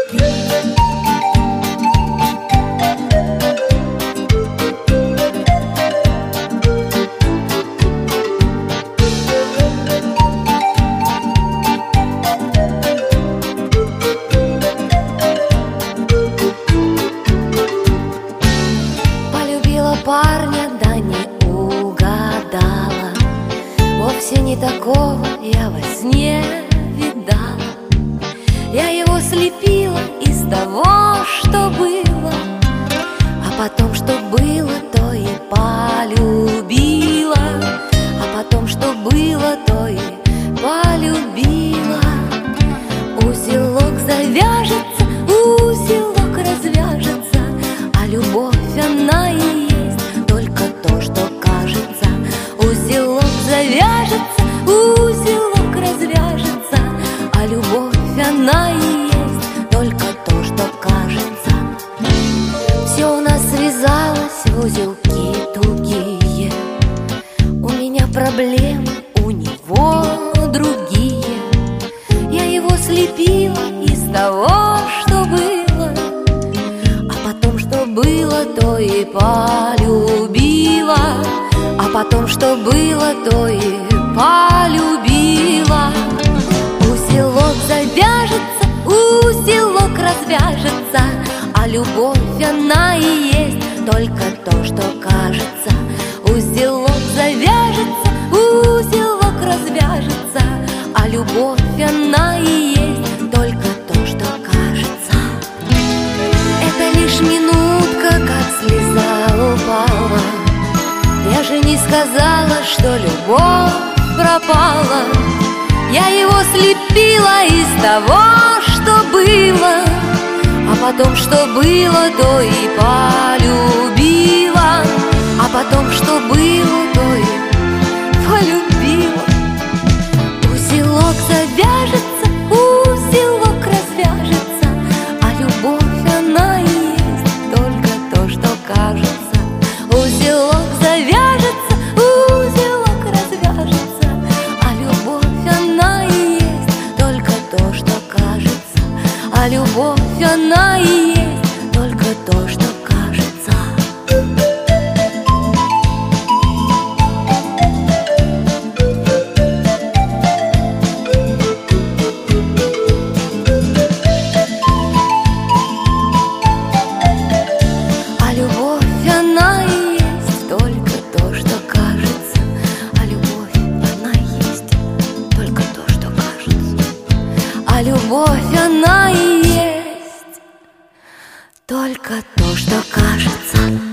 Парня, да не угадала, вовсе не такого я во сне видала. Я его слепила из того, что было, а потом, что было, то и полюбила. А потом, что было, то и полюбила. Узелок завяжется, узелок развяжется, а любовь она и завяжется, узелок развяжется, а любовь она и есть только то, что кажется. Все у нас связалось в узелки тугие. У меня проблемы, у него другие. Я его слепила из того, что было, а потом, что было, то и полюбила. А потом, что было, то и полюбила. Узелок завяжется, узелок развяжется, а любовь она и есть только то, что кажется. Узелок завяжется, узелок развяжется, а любовь она и есть только то, что кажется. Это лишь минутка, как слеза упала. Я же не сказала, что любовь пропала. Я его слепила из того, что было, а потом, что было, то и полюбила. А потом, что было, то и полюбила. Узелок завяжется, узелок развяжется, а любовь она и есть только то, что кажется. Узелок завяжется, узелок развяжется, а любовь она и есть только то, что кажется. А любовь она и есть только то, что кажется. А любовь она и есть только то, что кажется. А любовь она есть только то, что кажется. А любовь она и есть только то, что кажется.